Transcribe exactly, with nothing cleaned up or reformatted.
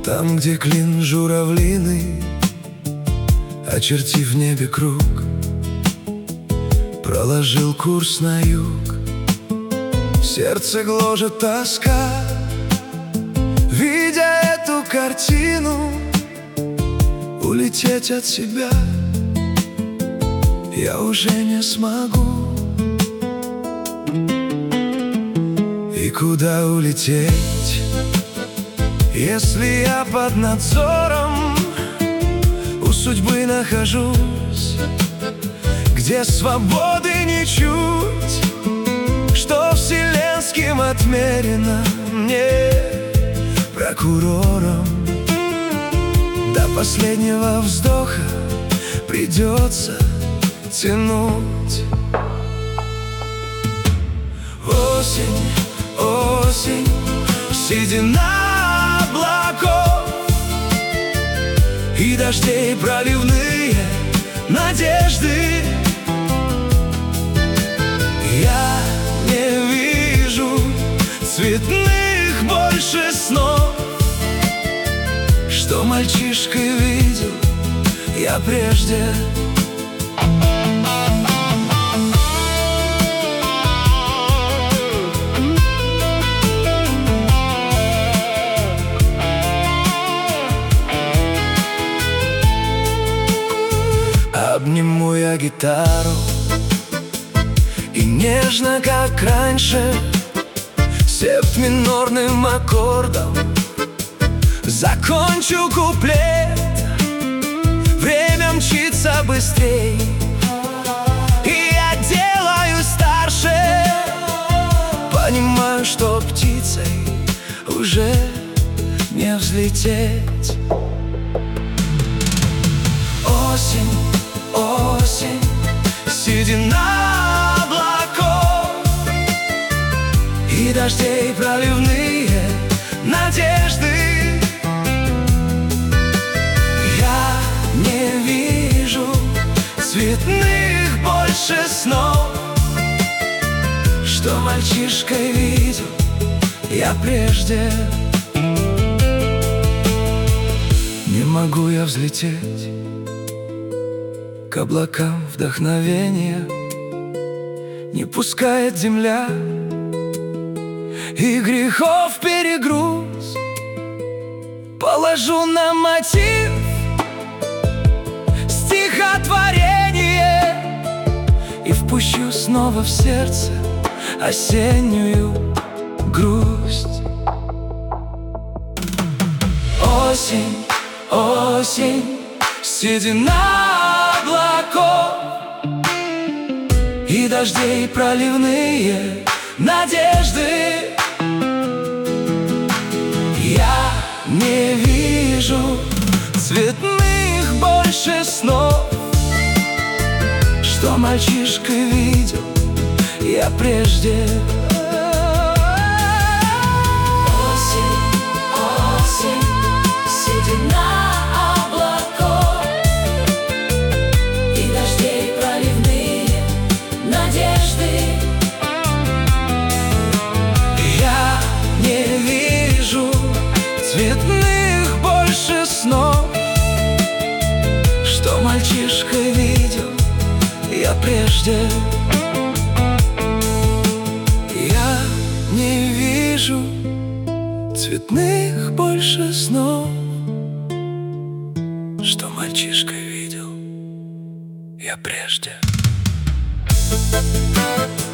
Там, где клин журавлиный, очертив в небе круг, проложил курс на юг. Сердце гложет тоска, видя эту картину. Улететь от себя я уже не смогу. И куда улететь, если я под надзором у судьбы нахожусь, где свободы не чуть, что вселенским отмерено мне прокурором. До последнего вздоха придется тянуть. Осень, осень, седина облаков и дождей проливные надежды. Я не вижу цветных больше снов, что мальчишкой видел я прежде. Обниму я гитару и нежно, как раньше, септ минорным аккордом закончу куплет. Время мчится быстрей, и я делаюсь старше. Понимаю, что птицей уже не взлететь. Осень, осень, седина облаков и дождей проливные надежды. Я не вижу цветных больше снов, что мальчишкой видел я прежде. Не могу я взлететь к облакам вдохновения, не пускает земля, и грехов перегруз положу на мотив стихотворение и впущу снова в сердце осеннюю грусть. Осень, осень, седина облаков и дождей проливные надежды. Я не вижу цветных больше снов, что мальчишкой видел я прежде. Осень, осень, седина облаков и дождей проливные надежды. Я не вижу цветных больше снов, что мальчишкой видел я прежде. Я не вижу цветных больше снов, что мальчишкой видел я прежде.